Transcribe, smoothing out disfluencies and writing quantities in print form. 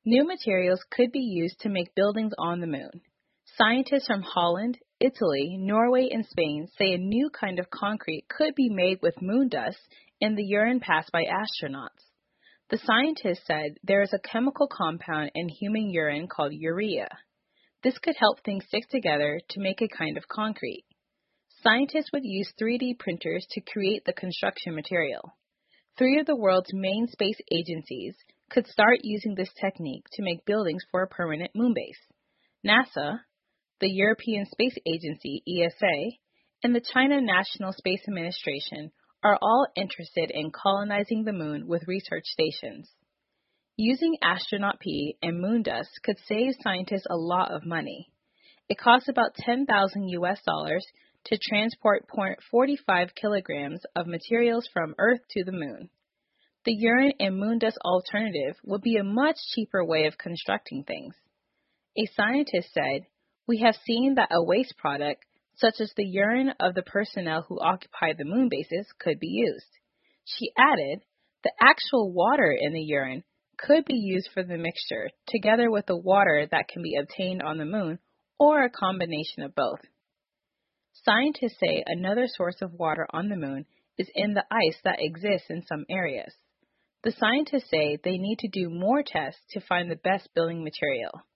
New materials could be used to make buildings on the moon. Scientists from Holland, Italy, Norway, and Spain say a new kind of concrete could be made with moon dust and the urine passed by astronauts. The scientists said there is a chemical compound in human urine called urea. This could help things stick together to make a kind of concrete. Scientists would use 3D printers to create the construction material. Three of the world's main space agencies could start using this technique to make buildings for a permanent moon base. NASA, the European Space Agency ESA, and the China National Space Administration are all interested in colonizing the moon with research stations. Using astronaut pee and moon dust could save scientists a lot of money. It costs about $10,000 to transport 0.45 kilograms of materials from Earth to the moon. The urine and moon dust alternative would be a much cheaper way of constructing things. A scientist said, "We have seen that a waste product, such as the urine of the personnel who occupy the moon bases, could be used." She added, "The actual water in the urine could be used for the mixture, together with the water that can be obtained on the moon, or a combination of both." Scientists say another source of water on the moon is in the ice that exists in some areas. The scientists say they need to do more tests to find the best building material.